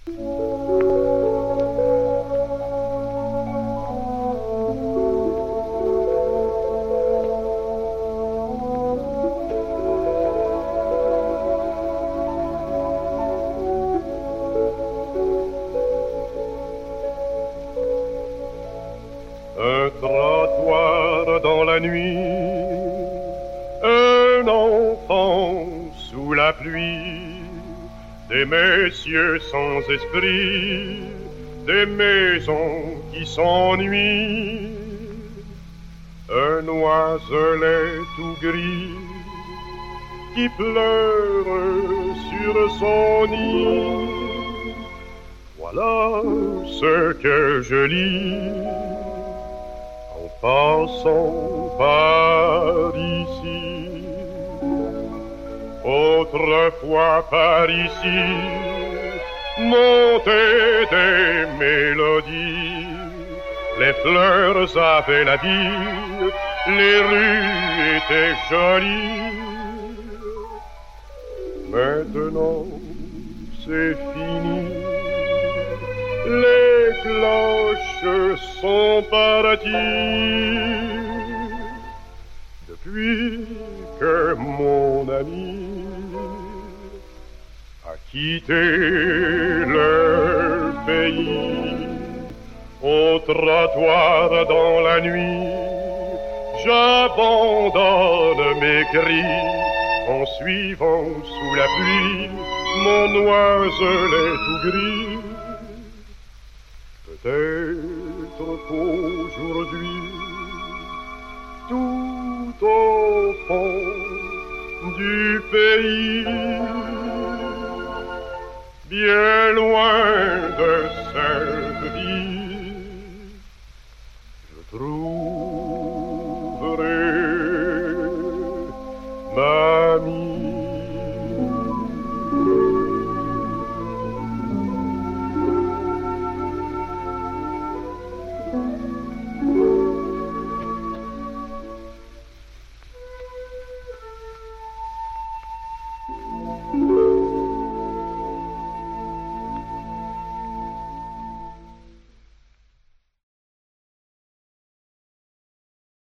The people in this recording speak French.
Un trottoir dans la nuit, un enfant sous la pluie, des messieurs sans esprit, des maisons qui s'ennuient, un oiselet tout gris qui pleure sur son nid. Voilà ce que je lis en passant par ici. Autrefois par ici montaient des mélodies, les fleurs avaient la vie, les rues étaient jolies. Maintenant c'est fini, les cloches sont parties. Depuis que mon ami a quitté le pays, au trottoir dans la nuit, j'abandonne mes cris en suivant sous la pluie mon oiselet tout gris. Peut-être qu'aujourd'hui, tout au fond du pays, bien loin de cette vie,